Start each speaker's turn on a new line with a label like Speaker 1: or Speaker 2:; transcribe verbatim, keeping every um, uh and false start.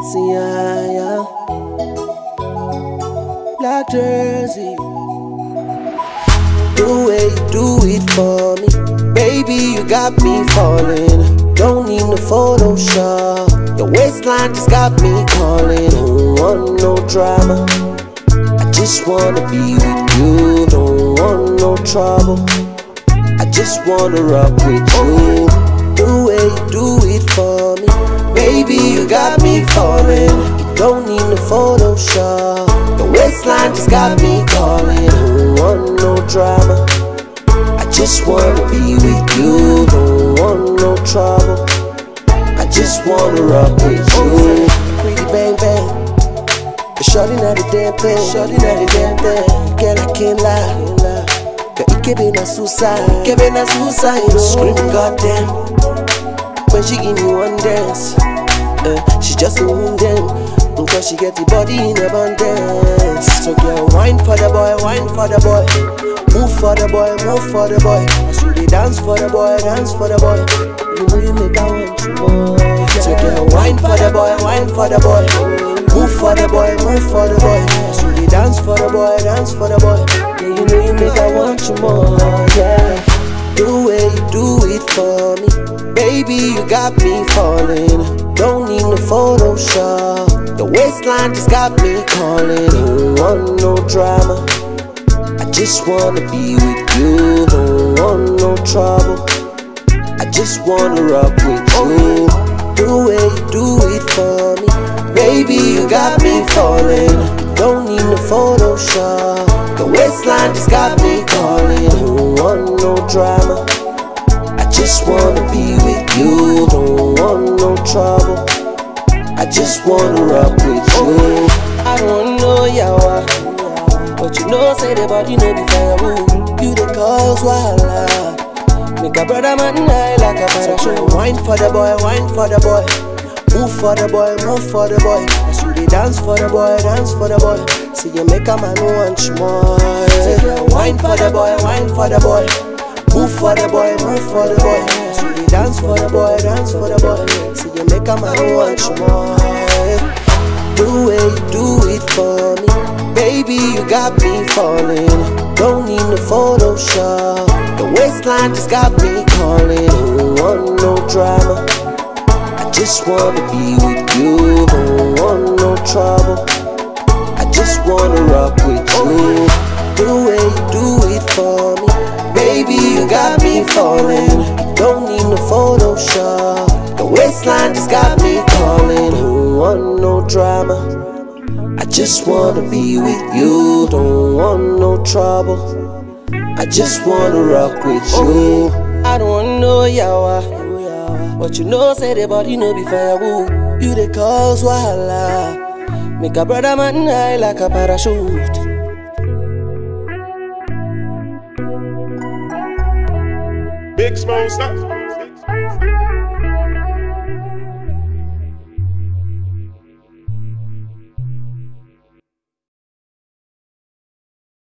Speaker 1: See, yeah, yeah. Black jersey. The way you do it for me, baby, you got me falling. Don't need no Photoshop. Your waistline just got me calling. Don't want no drama. I just wanna be with you. Don't want no trouble. I just wanna rock with you. The way you do it for me, baby, you got me falling. You don't need no Photoshop. The waistline just got me calling. Don't want no drama. I just wanna be with you. Don't want no trouble. I just wanna rock with you. Pretty bang bang. Shorty not a damn thing. Shorty not a damn thing. Girl, I can't lie. Girl, it can be na suicide. Can be na suicide. Screaming goddamn when she give me one dance. Uh, she just a wounded, cause she get the body in abundance. So girl, wine for the boy, wine for the boy. Move for the boy, move for the boy. So they dance for the boy, dance for the boy. You know you make I want you more. So girl, wine for the boy, wine for the boy. Move for the boy, move for the boy. So they dance for the boy, dance for the boy. Yeah, you know you make I want you more, yeah. The way you do it for me, baby, you got me falling. Don't need no Photoshop. The waistline just got me calling. Don't want no drama. I just wanna be with you. Don't want no trouble. I just wanna rock with you. The way you do it for me, baby, you got me falling. Don't need no Photoshop. The waistline just got me calling. Don't want no drama. I just wanna be with you. Don't want no trouble. I just wanna rock with you. I don't know yawa, but you know say the body no be firewood. You the cause wahala. Make a brother man die like a parachute. Wine for the boy, wine for the boy. Move for the boy, move for the boy. So they dance for the boy, dance for the boy. See you make a man want you more. Wine for the boy, wine for the boy. Move for the boy, move for the boy. So they dance for the boy, dance for the boy. See you make a man want you more. The way you do it for me, baby, you got me falling. Don't need no Photoshop. The waistline just got me calling. Don't want no drama. I just wanna be with you. Don't want no trouble. I just wanna rock with you. The way you do it for me, baby, you got me falling. You don't need no Photoshop. The waistline just got me calling. Don't want no drama. I just wanna be with you. Don't want no trouble. I just wanna rock with you. I don't want no yawa, but you know say the body no be firewood. You the cause wahala. Make a brother man die like a parachute.
Speaker 2: Big Smoke, stop.